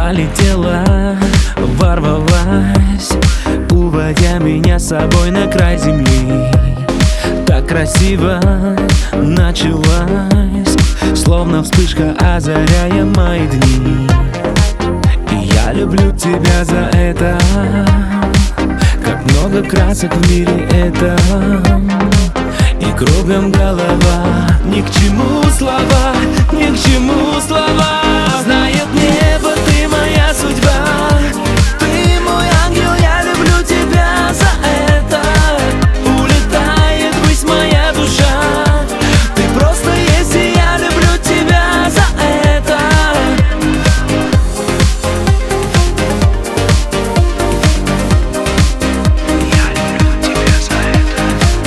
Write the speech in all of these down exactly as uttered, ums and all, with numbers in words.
Полетела, ворвалась, уводя меня с собой на край земли. Так красиво началась, словно вспышка, озаряя мои дни. И я люблю тебя за это, как много красок в мире этом. И кругом голова, ни к чему слова, ни к чему слова. Знает небо, ты моя судьба, ты мой ангел, я люблю тебя за это. Улетает ввысь моя душа, ты просто есть, и я люблю тебя за это. Я люблю тебя за это.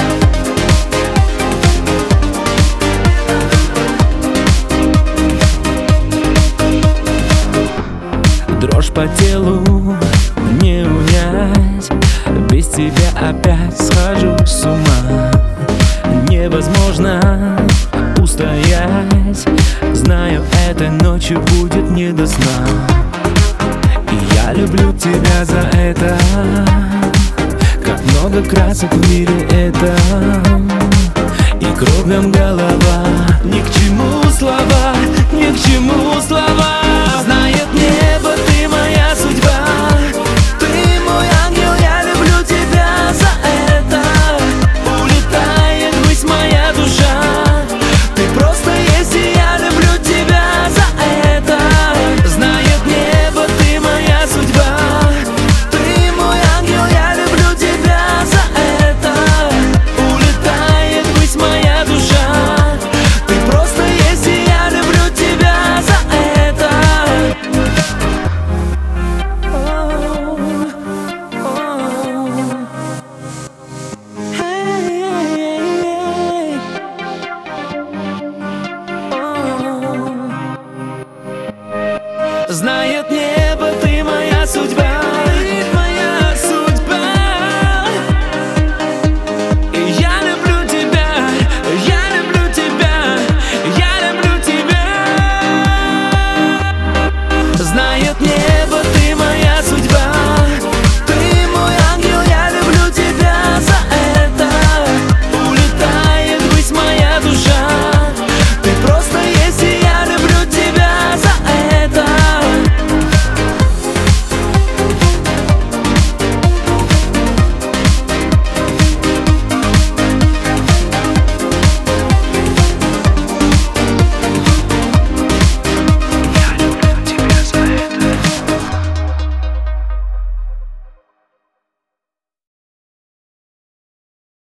Дрожь по телу не унять, без тебя опять схожу с ума. Невозможно устоять, знаю, этой ночью будет не до сна. И я люблю тебя за это, как много красок в мире этом. И кругом голова, ни к чему слова, ни к чему слова. Знает небо, ты моя судьба, ты мой ангел, я люблю тебя за это. Улетает ввысь моя душа, ты просто есть, и я люблю тебя за это. Знает небо, ты моя судьба, ты мой ангел, я люблю тебя за это. Улетает ввысь моя душа, ты просто есть, и я люблю тебя за это. Знает небо.